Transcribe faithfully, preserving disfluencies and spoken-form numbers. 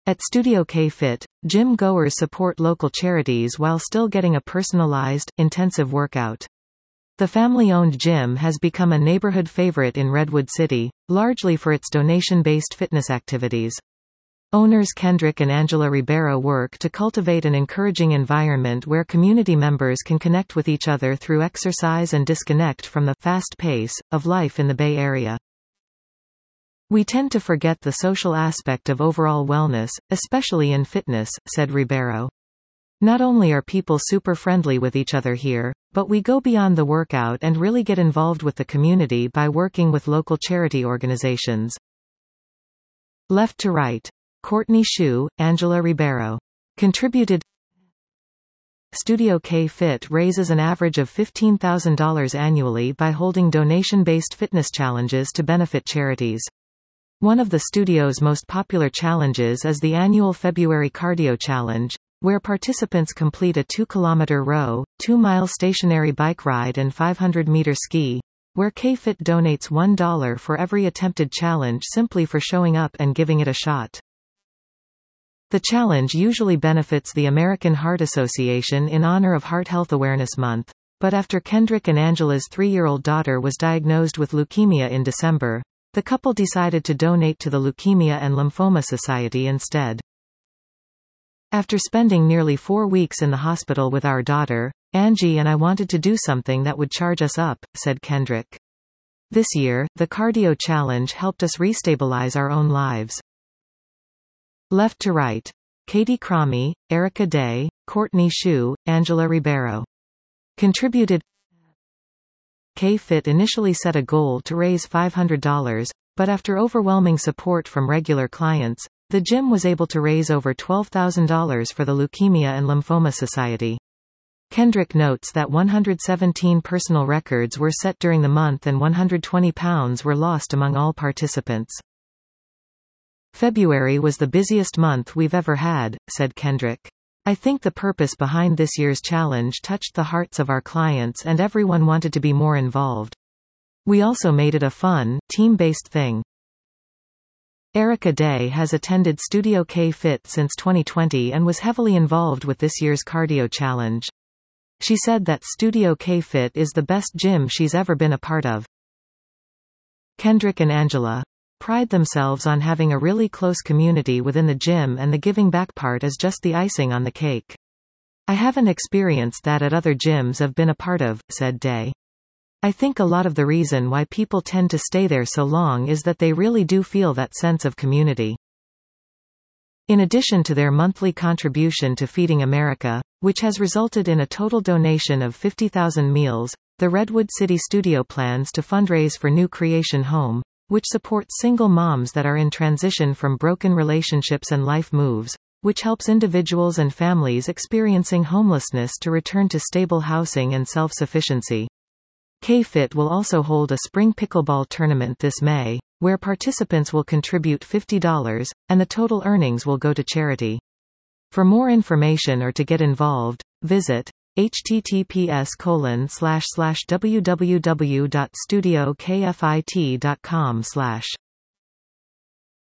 At Studio K-Fit, gym goers support local charities while still getting a personalized, intensive workout. The family-owned gym has become a neighborhood favorite in Redwood City, largely for its donation-based fitness activities. Owners Kendrick and Angela Ribeiro work to cultivate an encouraging environment where community members can connect with each other through exercise and disconnect from the fast pace of life in the Bay Area. We tend to forget the social aspect of overall wellness, especially in fitness, said Ribeiro. Not only are people super friendly with each other here, but we go beyond the workout and really get involved with the community by working with local charity organizations. Left to right. Courtney Hsu, Angela Ribeiro. Contributed. Studio K-Fit raises an average of fifteen thousand dollars annually by holding donation-based fitness challenges to benefit charities. One of the studio's most popular challenges is the annual February Cardio Challenge, where participants complete a two kilometer row, two mile stationary bike ride and five hundred meter ski, where K-Fit donates one dollar for every attempted challenge simply for showing up and giving it a shot. The challenge usually benefits the American Heart Association in honor of Heart Health Awareness Month, but after Kendrick and Angela's three-year-old daughter was diagnosed with leukemia in December, the couple decided to donate to the Leukemia and Lymphoma Society instead. After spending nearly four weeks in the hospital with our daughter, Angie and I wanted to do something that would charge us up, said Kendrick. This year, the Cardio Challenge helped us restabilize our own lives. Left to right. Katie Cromie, Erica Day, Courtney Hsu, Angela Ribeiro. Contributed. K-Fit initially set a goal to raise five hundred dollars, but after overwhelming support from regular clients, the gym was able to raise over twelve thousand dollars for the Leukemia and Lymphoma Society. Kendrick notes that one hundred seventeen personal records were set during the month and one hundred twenty pounds were lost among all participants. February was the busiest month we've ever had, said Kendrick. I think the purpose behind this year's challenge touched the hearts of our clients and everyone wanted to be more involved. We also made it a fun, team-based thing. Erica Day has attended Studio K-Fit since twenty twenty and was heavily involved with this year's cardio challenge. She said that Studio K-Fit is the best gym she's ever been a part of. Kendrick and Angela pride themselves on having a really close community within the gym, and the giving back part is just the icing on the cake. I haven't experienced that at other gyms I've been a part of, said Day. I think a lot of the reason why people tend to stay there so long is that they really do feel that sense of community. In addition to their monthly contribution to Feeding America, which has resulted in a total donation of fifty thousand meals, the Redwood City Studio plans to fundraise for New Creation Home, which supports single moms that are in transition from broken relationships and life moves, which helps individuals and families experiencing homelessness to return to stable housing and self-sufficiency. K-Fit will also hold a spring pickleball tournament this May, where participants will contribute fifty dollars, and the total earnings will go to charity. For more information or to get involved, visit h t t p s colon slash slash w w w dot studio k f i t dot com slash